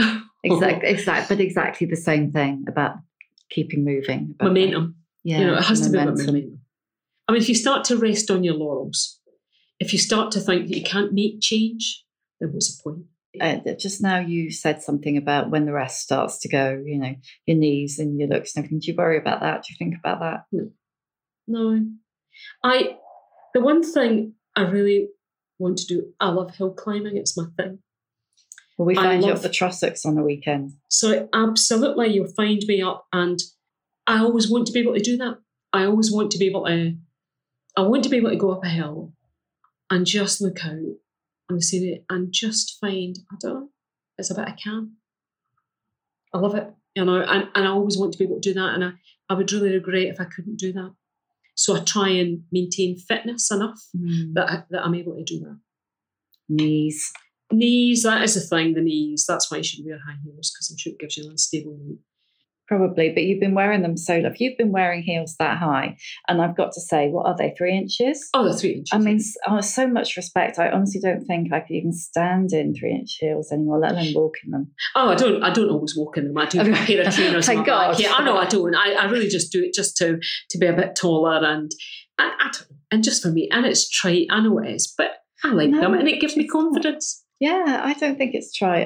Speaker 3: Exactly the same thing about keeping moving. About
Speaker 4: momentum. Yeah, it has to be about momentum. I mean, if you start to rest on your laurels, if you start to think that you can't make change, then what's the point?
Speaker 3: Just now you said something about when the rest starts to go, your knees and your looks and everything. Do you worry about that? Do you think about that?
Speaker 4: No. The one thing I really want to do, I love hill climbing. It's my thing.
Speaker 3: Well, we find you up the Trossachs on the weekend.
Speaker 4: So absolutely, you'll find me up, and I always want to be able to do that. I always want to be able to, go up a hill and just look out on the scenery and just find, I don't know, it's a bit of calm. I love it, and I always want to be able to do that, and I would really regret if I couldn't do that. So I try and maintain fitness enough that I'm able to do that.
Speaker 3: Knees,
Speaker 4: that is the thing, the knees. That's why you should wear high heels, because I'm sure it gives you an unstable knee.
Speaker 3: Probably, but you've been wearing them so long. If you've been wearing heels that high, and I've got to say, what are they, 3 inches?
Speaker 4: Oh, they're 3 inches.
Speaker 3: I mean, so much respect. I honestly don't think I could even stand in 3-inch heels anymore, let alone walk in them.
Speaker 4: Oh, I don't always walk in them. I do a pair of trainers.
Speaker 3: Thank God.
Speaker 4: Yeah, I know I don't. I really just do it just to be a bit taller and I don't know, and just for me. And it's trite, I know it is, but I like them and it gives me confidence.
Speaker 3: Yeah, I don't think it's trite.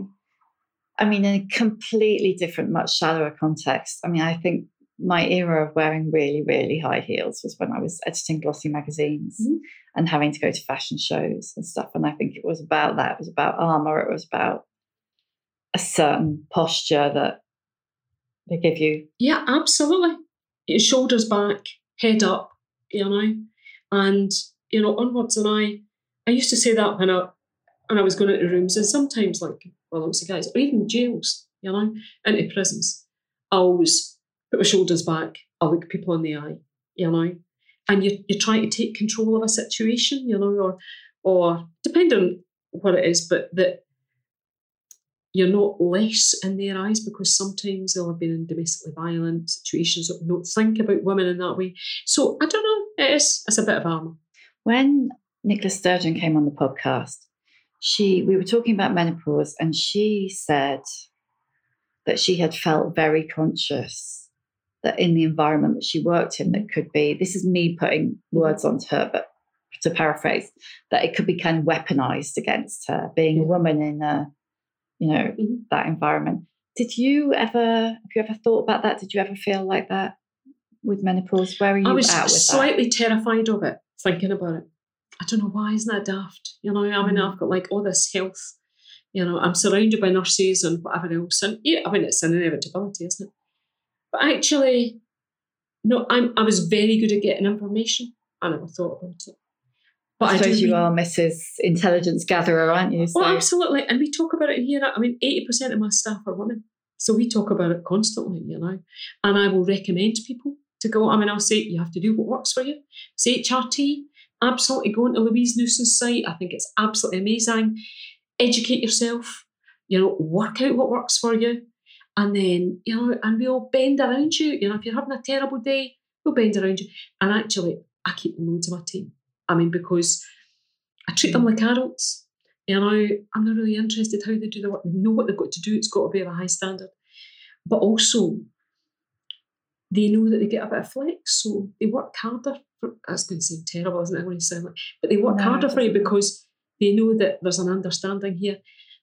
Speaker 3: I mean, in a completely different, much shallower context. I mean, I think my era of wearing really, really high heels was when I was editing glossy magazines and having to go to fashion shows and stuff. And I think it was about that. It was about armour. It was about a certain posture that they give you.
Speaker 4: Yeah, absolutely. Your shoulders back, head up, and, onwards. And I used to say that when I was going into rooms, and sometimes lots of guys, or even jails, into prisons. I always put my shoulders back, I look people in the eye, and you're trying to take control of a situation, or depending on what it is, but that you're not less in their eyes, because sometimes they'll have been in domestically violent situations that don't think about women in that way. So I don't know, it's a bit of armour.
Speaker 3: When Nicola Sturgeon came on the podcast, we were talking about menopause, and she said that she had felt very conscious that in the environment that she worked in, that could be, this is me putting words onto her, but to paraphrase, that it could be kind of weaponized against her, being a woman in that environment. Have you ever thought about that? Did you ever feel like that with menopause? Where are you at with that? I was
Speaker 4: slightly terrified of it, thinking about it. I don't know why, isn't that daft? I mean, I've got all this health, I'm surrounded by nurses and whatever else. And it's an inevitability, isn't it? But actually, no, I was very good at getting information. I never thought about it. But
Speaker 3: I suppose you are Mrs. Intelligence Gatherer, aren't you?
Speaker 4: So. Well, absolutely. And we talk about it here. I mean, 80% of my staff are women. So we talk about it constantly, And I will recommend people to go. I mean, I'll say, you have to do what works for you. Say HRT. Absolutely go on to Louise Newson's site. I think it's absolutely amazing. Educate yourself, work out what works for you. And then, and we'll bend around you. If you're having a terrible day, we'll bend around you. And actually, I keep loads of my team. I mean, because I treat them like adults. I'm not really interested how they do the work. They know what they've got to do. It's got to be of a high standard. But also, they know that they get a bit of flex, so they work harder. That's going to sound terrible, isn't it? When you sound like, but they work harder for you because they know that there's an understanding here.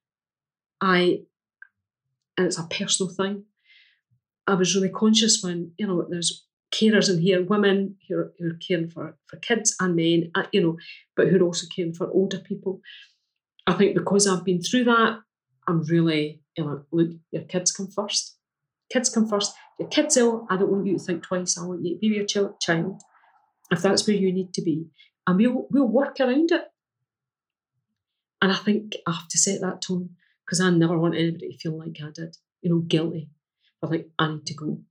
Speaker 4: And it's a personal thing. I was really conscious when there's carers in here, women who are caring for kids and men, but who are also caring for older people. I think because I've been through that, I'm really look, your kids come first. Kids come first. Your kid's ill, I don't want you to think twice. I want you to be with your child, if that's where you need to be. And we'll work around it. And I think I have to set that tone, because I never want anybody to feel like I did, guilty. I think I need to go,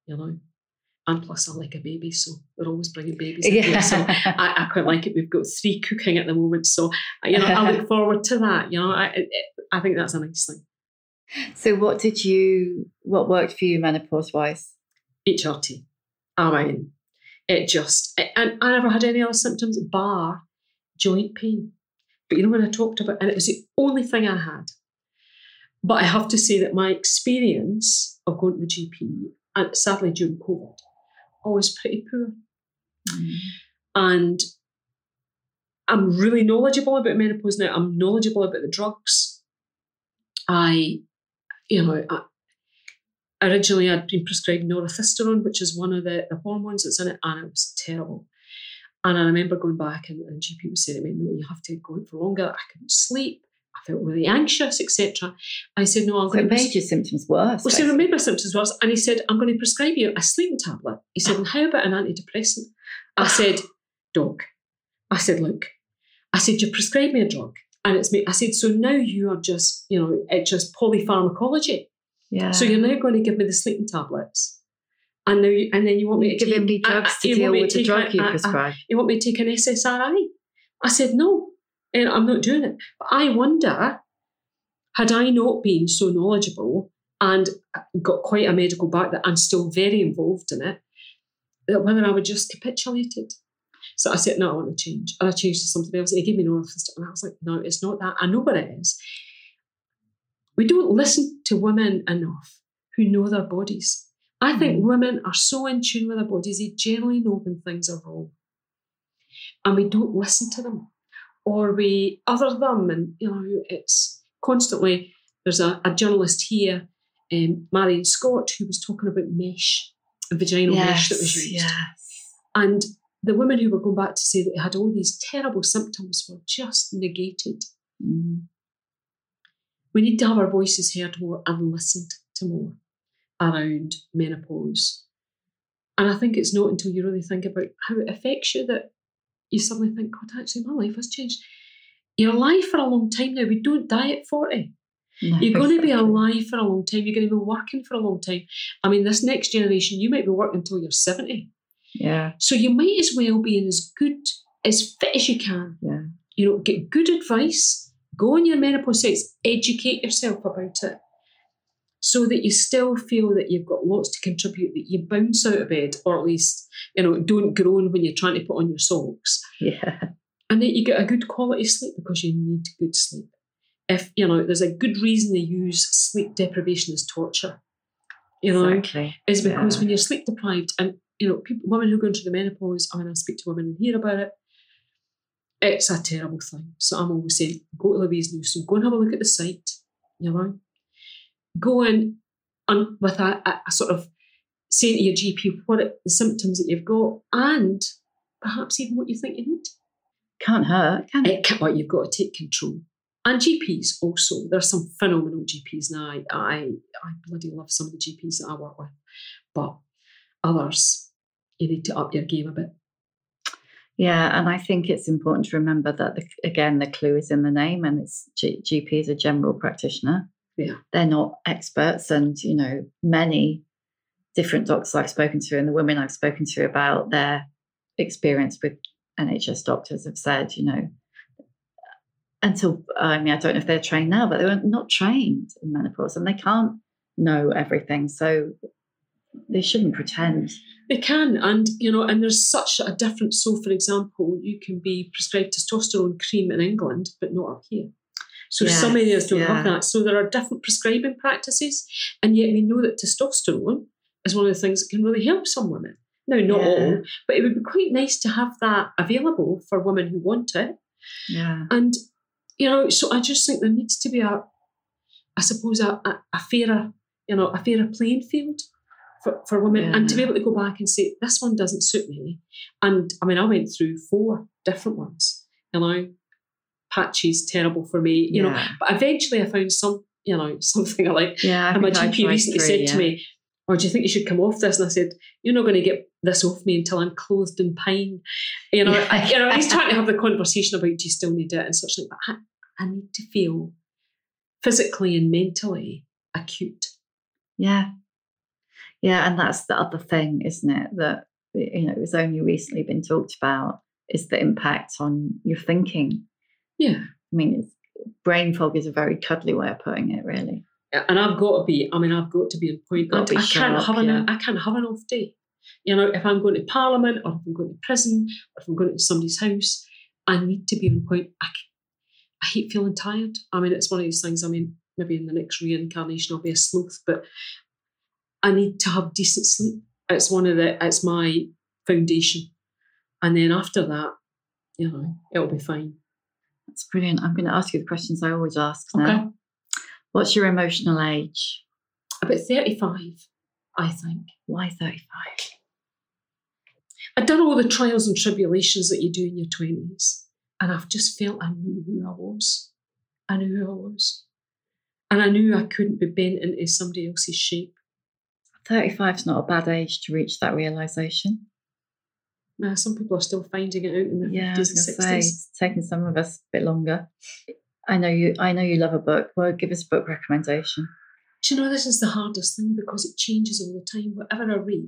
Speaker 4: And plus I like a baby, so we're always bringing babies in here. So I quite like it. We've got 3 cooking at the moment. So, I look forward to that. I think that's a nice thing.
Speaker 3: So what worked for you menopause-wise?
Speaker 4: HRT. I mean, and I never had any other symptoms bar joint pain. But when I talked about, and it was the only thing I had. But I have to say that my experience of going to the GP, and sadly during COVID, was pretty poor. And I'm really knowledgeable about menopause now. I'm knowledgeable about the drugs. Originally I'd been prescribed norethisterone, which is one of the hormones that's in it, and it was terrible. And I remember going back and GP was saying to me, no, you have to go in for longer. I couldn't sleep. felt really anxious, etc. I said, no, I'm
Speaker 3: So
Speaker 4: going
Speaker 3: it
Speaker 4: to...
Speaker 3: made your symptoms worse.
Speaker 4: Well, so it made my symptoms worse. And he said, I'm going to prescribe you a sleeping tablet. He said, and how about an antidepressant? I said, Doc, I said, look, I said, you prescribed me a drug. And it's me. I said, so now you are just, it's just polypharmacology.
Speaker 3: Yeah.
Speaker 4: So you're now going to give me the sleeping tablets. And then you want me to
Speaker 3: give me drugs to deal with the drug you prescribe.
Speaker 4: You want me to take an SSRI? I said, no, and I'm not doing it. But I wonder, had I not been so knowledgeable and got quite a medical background and still very involved in it, that whether I would just capitulated. So I said, no, I want to change. And I changed to something else. And he gave me Northwest. And I was like, no, it's not that. I know what it is. We don't listen to women enough who know their bodies. I think women are so in tune with their bodies, they generally know when things are wrong. And we don't listen to them. Or we other them. And, it's constantly, there's a journalist here, Marion Scott, who was talking about mesh, vaginal mesh that was used.
Speaker 3: Yes.
Speaker 4: And the women who were going back to say that they had all these terrible symptoms were just negated. Mm. We need to have our voices heard more and listened to more around menopause. And I think it's not until you really think about how it affects you that you suddenly think, God, actually, my life has changed. You're alive for a long time now. We don't die at 40. No, you're going to be alive for a long time. You're going to be working for a long time. I mean, this next generation, you might be working until you're 70.
Speaker 3: Yeah.
Speaker 4: So you might as well be in as fit as you can.
Speaker 3: Yeah.
Speaker 4: Get good advice, go on your menopause sites, educate yourself about it so that you still feel that you've got lots to contribute, that you bounce out of bed, or at least, don't groan when you're trying to put on your socks.
Speaker 3: Yeah.
Speaker 4: And that you get a good quality sleep because you need good sleep. If, there's a good reason they use sleep deprivation as torture,
Speaker 3: exactly.
Speaker 4: is because when you're sleep deprived and, women who go into the menopause, I speak to women and hear about it, it's a terrible thing. So I'm always saying, go to Louise Newson, go and have a look at the site, Go in and with a sort of saying to your GP the symptoms that you've got and perhaps even what you think you need.
Speaker 3: Can't hurt, can it?
Speaker 4: But you've got to take control. And GPs also. There's some phenomenal GPs now. I bloody love some of the GPs that I work with. But others, you need to up your game a bit.
Speaker 3: Yeah, and I think it's important to remember that, the clue is in the name, and it's GP is a general practitioner.
Speaker 4: Yeah.
Speaker 3: They're not experts, and, many different doctors I've spoken to and the women I've spoken to about their experience with NHS doctors have said, until, I don't know if they're trained now, but they're not trained in menopause and they can't know everything. So they shouldn't pretend.
Speaker 4: They can, and there's such a difference. So, for example, you can be prescribed testosterone cream in England, but not up here. So some areas don't have that. So there are different prescribing practices, and yet we know that testosterone is one of the things that can really help some women. Now, not all, but it would be quite nice to have that available for women who want it.
Speaker 3: Yeah.
Speaker 4: And, so I just think there needs to be a fairer, a fairer playing field for women, and to be able to go back and say, this one doesn't suit me. And I went through 4 different ones, patches, terrible for me, but eventually I found something I like.
Speaker 3: Yeah,
Speaker 4: and my GP recently said to me, do you think you should come off this? And I said, you're not going to get this off me until I'm clothed in pine. He's trying to have the conversation about, do you still need it and such like that. I need to feel physically and mentally acute.
Speaker 3: Yeah. Yeah, and that's the other thing, isn't it? That, it's only recently been talked about, is the impact on your thinking.
Speaker 4: Yeah.
Speaker 3: Brain fog is a very cuddly way of putting it, really.
Speaker 4: And I've got to be on point. I can't have an off day. If I'm going to Parliament, or if I'm going to prison, or if I'm going to somebody's house, I need to be on point. I hate feeling tired. It's one of these things, maybe in the next reincarnation I'll be a sloth, but I need to have decent sleep. It's my foundation. And then after that, it'll be fine.
Speaker 3: That's brilliant. I'm going to ask you the questions I always ask now. Okay. What's your emotional age?
Speaker 4: About 35, I think.
Speaker 3: Why 35?
Speaker 4: I've done all the trials and tribulations that you do in your 20s, and I've just felt I knew who I was. I knew who I was. And I knew I couldn't be bent into somebody else's shape.
Speaker 3: 35 is not a bad age to reach that realisation.
Speaker 4: Some people are still finding it out in their 50s and 60s.
Speaker 3: It's taken some of us a bit longer. I know you love a book. Well, give us a book recommendation.
Speaker 4: Do you know, this is the hardest thing because it changes all the time. Whatever I read,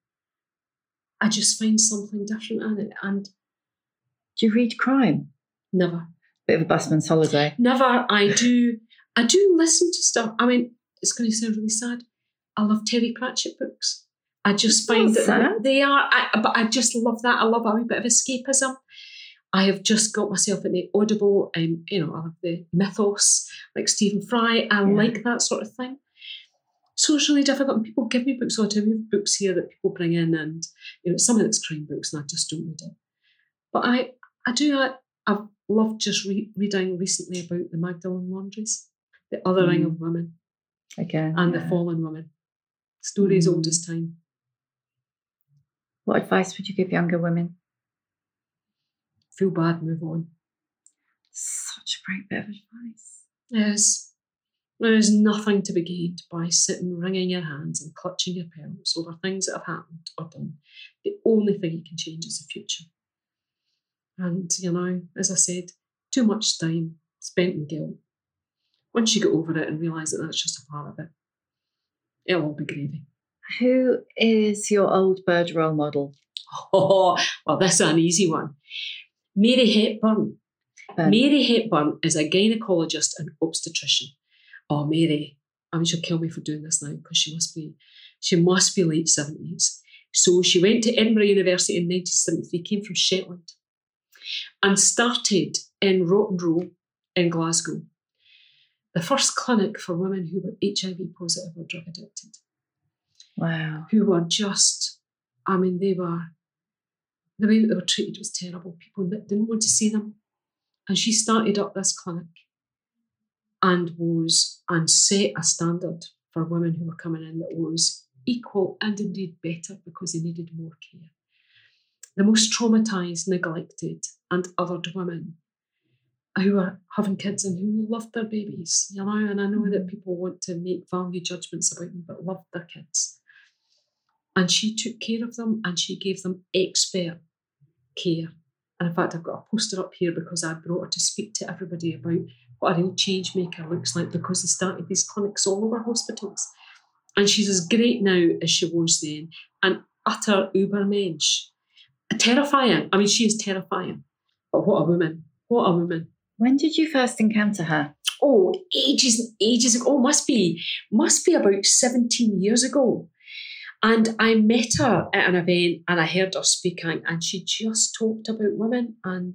Speaker 4: I just find something different in it. And
Speaker 3: do you read crime?
Speaker 4: Never.
Speaker 3: Bit of a busman's holiday.
Speaker 4: Never. I do listen to stuff. I mean, it's going to sound really sad. I love Terry Pratchett books. I just find that they are, but I just love that. I love a wee bit of escapism. I have just got myself in the Audible, I love the mythos, like Stephen Fry. I like that sort of thing. So it's really difficult. And people give me books all the time. We have books here that people bring in, and some of it's crime books, and I just don't read it. But I've loved just reading recently about the Magdalene Laundries, the othering of women,
Speaker 3: again,
Speaker 4: and the fallen women. Story as old as time.
Speaker 3: What advice would you give younger women?
Speaker 4: Feel bad, move on.
Speaker 3: Such a great bit of advice.
Speaker 4: Yes. There is nothing to be gained by sitting, wringing your hands and clutching your pearls over things that have happened or done. The only thing you can change is the future. And, as I said, too much time spent in guilt. Once you get over it and realise that that's just a part of it, it'll all be gravy.
Speaker 3: Who is your old bird role model?
Speaker 4: Oh, well, this is an easy one. Mary Hepburn. Mary Hepburn is a gynaecologist and obstetrician. Oh, Mary, she'll kill me for doing this now because she must be late 70s. So she went to Edinburgh University in 1973, came from Shetland, and started in Rotten Row in Glasgow, the first clinic for women who were HIV positive or drug addicted.
Speaker 3: Wow.
Speaker 4: Who were just, the way that they were treated was terrible. People didn't want to see them. And she started up this clinic and set a standard for women who were coming in that was equal and indeed better because they needed more care. The most traumatised, neglected and othered women who were having kids and who loved their babies, and I know that people want to make value judgments about them but loved their kids. And she took care of them and she gave them expert care. And in fact, I've got a poster up here because I brought her to speak to everybody about what a real change maker looks like because they started these clinics all over hospitals. And she's as great now as she was then. An utter Ubermensch. Terrifying. She is terrifying. But what a woman. What a woman.
Speaker 3: When did you first encounter her?
Speaker 4: Oh, ages and ages ago. Oh, must be about 17 years ago. And I met her at an event and I heard her speaking and she just talked about women and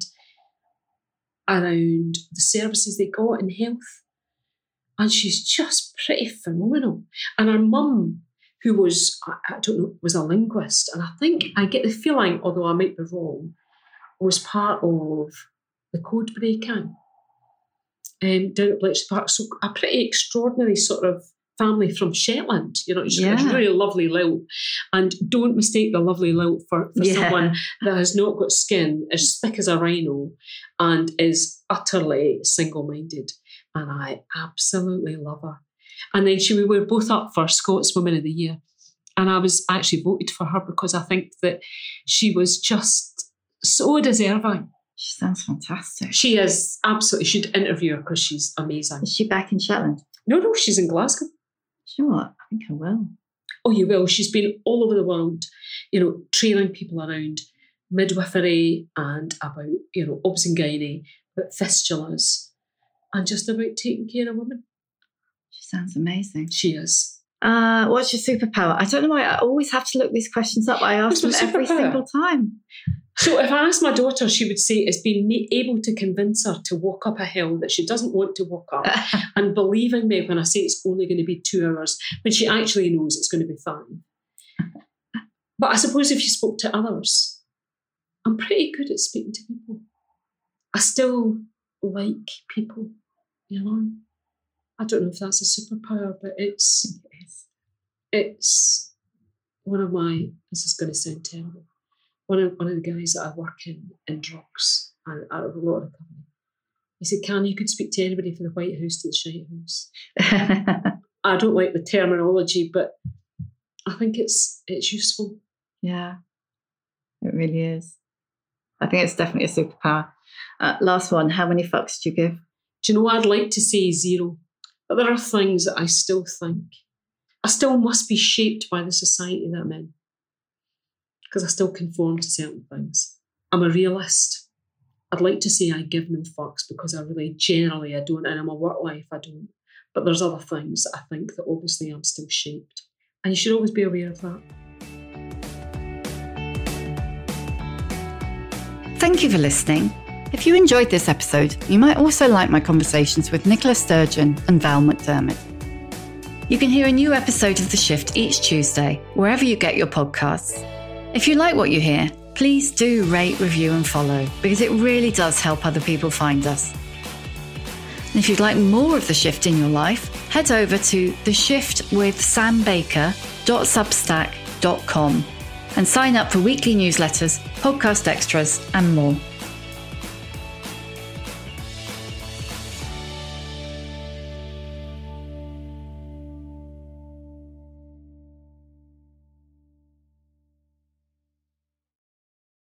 Speaker 4: around the services they got in health. And she's just pretty phenomenal. And her mum, who was, I don't know, was a linguist. And I think, I get the feeling, although I might be wrong, was part of the code breaking down at Bletchley Park. So a pretty extraordinary sort of family from Shetland. It's really lovely lilt. And don't mistake the lovely lilt for someone that has not got skin as thick as a rhino and is utterly single-minded. And I absolutely love her. And then we were both up for Scots Women of the Year. And I was actually voted for her because I think that she was just so deserving.
Speaker 3: She sounds fantastic.
Speaker 4: She is, absolutely. You should interview her because she's amazing.
Speaker 3: Is she back in Shetland?
Speaker 4: No, she's in Glasgow.
Speaker 3: Sure, I think I will.
Speaker 4: Oh, you will. She's been all over the world, training people around midwifery and about, obs and gynae, about fistulas, and just about taking care of women.
Speaker 3: She sounds amazing.
Speaker 4: She is.
Speaker 3: What's your superpower? I don't know why I always have to look these questions up. I ask them every single time.
Speaker 4: So if I asked my daughter, she would say it's been able to convince her to walk up a hill that she doesn't want to walk up and believing me when I say it's only going to be 2 hours when she actually knows it's going to be 5. But I suppose if you spoke to others, I'm pretty good at speaking to people. I still like people, I don't know if that's a superpower, but it's one of my, this is going to sound terrible, one of the guys that I work in drugs and out of a lot of recovery, He said, Can, you could speak to anybody from the White House to the Shite House. I don't like the terminology, but I think it's useful.
Speaker 3: Yeah, it really is. I think it's definitely a superpower. Last one, how many fucks do you give?
Speaker 4: Do you know, I'd like to say 0, but there are things that I still think. I still must be shaped by the society that I'm in, because I still conform to certain things. I'm a realist. I'd like to say I give no fucks, because I really, generally, I don't, and in my work life, I don't. But there's other things that I think that obviously I'm still shaped. And you should always be aware of that.
Speaker 3: Thank you for listening. If you enjoyed this episode, you might also like my conversations with Nicola Sturgeon and Val McDermid. You can hear a new episode of The Shift each Tuesday, wherever you get your podcasts. If you like what you hear, please do rate, review and follow, because it really does help other people find us. And if you'd like more of The Shift in your life, head over to theshiftwithsambaker.substack.com and sign up for weekly newsletters, podcast extras and more.